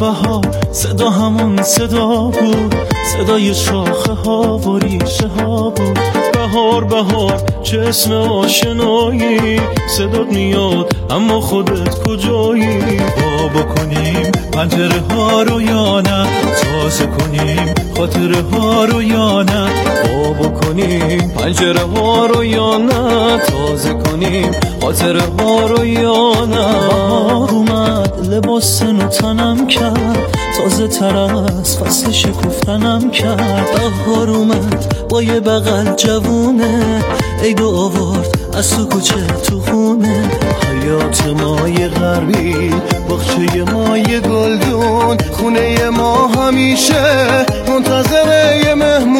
بهار صدا همون صدا بود، صدای شاخه ها و ریشه ها بود. بهار بهار چه اسم آشنایی، صدات میاد اما خودت کجایی؟ با بکنیم پنجره ها رو یا نه، تازه کنیم خاطره ها رو یا نه. با بکنیم پنجره ها رو یا نه، تازه کنیم خاطره ها رو یا نه. بهار اومد لباس نو تنم کرد، تازه تر از فصل شکفتنم کرد. بهار اومد با یه بغل جوونه، عید آورد از تو کوچه تو خونه. حیات ما یه غربی، باغچه ما یه گلدون، خونه ما همیشه منتظر یه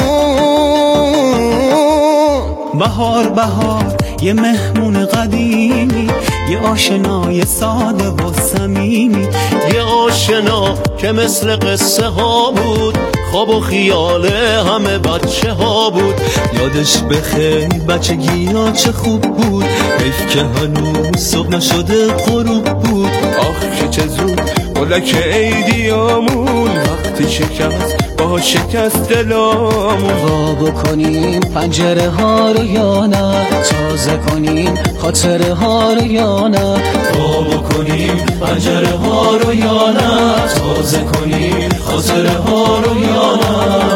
مهمون. بهار بهار یه مهمون قدیمی، یه آشنای ساده و صمیمی، یه آشنا که مثل قصه ها بود، خواب و خیال همه بچه ها بود. یادش بخیر بچگی ها چه خوب بود، حیف که هنوز صبح نشده غروب بود. آخ که چه زود ملک عیدیامون، وقتی شکست با شکست دلامون. وا بکنیم پنجره ها رو یا نه، تازه کنیم خاطره ها رو یا نه. وا بکنیم پنجره ها رو یا نه، تازه کنیم خاطره ها رو یا نه.